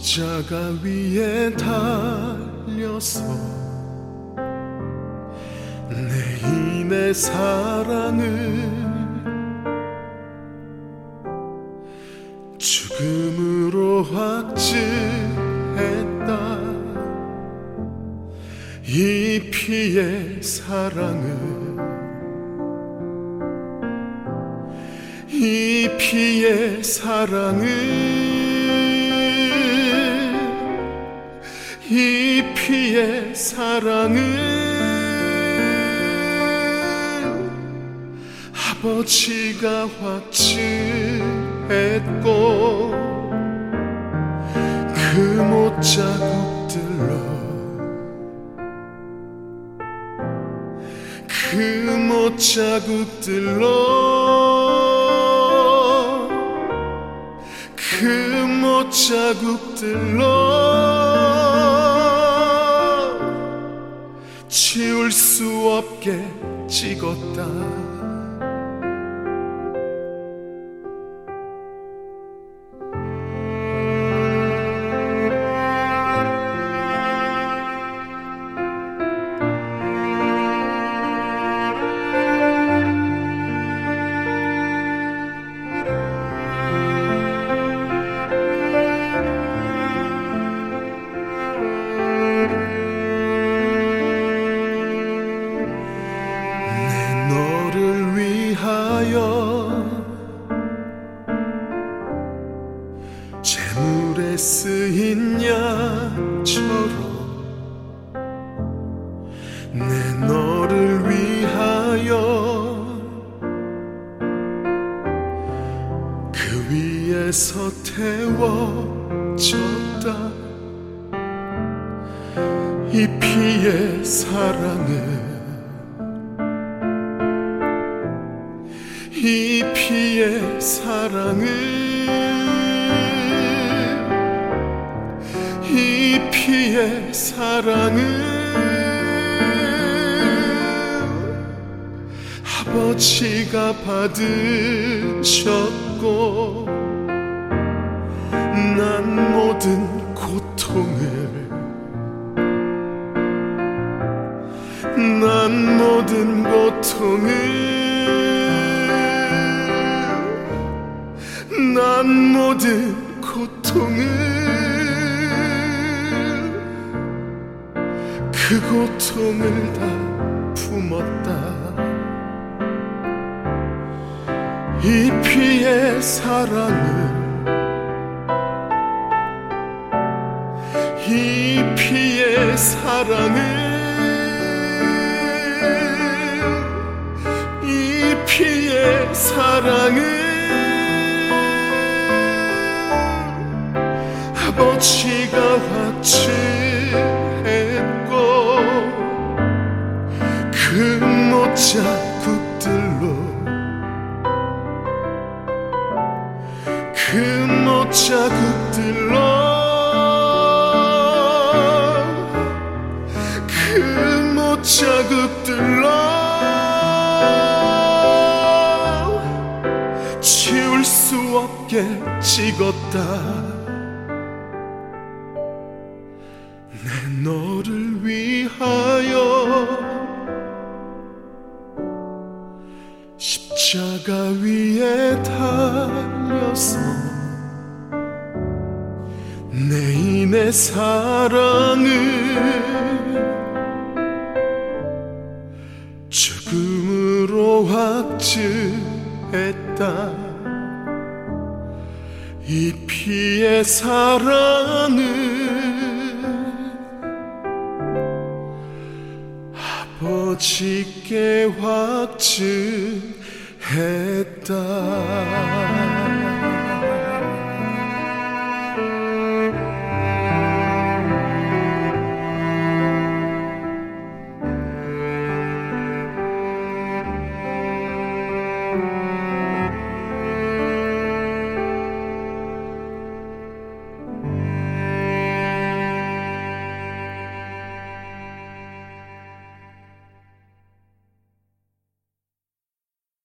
십자가 위에 달려서 내 인의 사랑을 죽음으로 확증했다. 이 피의 사랑을, 이 피의 사랑을, 이 피의 사랑을 아버지가 확증했고 그 못자국들로 그 못자국들로 그 못자국들로 지울 수 없게 찍었다. 재물에 쓰인 양처럼 내 너를 위하여 그 위에서 태워졌다. 이 피의 사랑을, 이 피의 사랑을, 이 피의 사랑을 아버지가 받으셨고 난 모든 고통을, 난 모든 고통을, 난 모든 고통을 그 고통을 다 품었다. 이 피의 사랑을, 이 피의 사랑을, 이 피의 사랑을 아버지가 확증했고 그 못자국들로, 그 못자국들로, 그 못자국들로 지울 수 없게 찍었다. 내 너를 위하여 십자가 위에 달려서 내 인의 사랑을 죽음으로 확증했다. 이 피의 사랑을 아버지께 확증했다.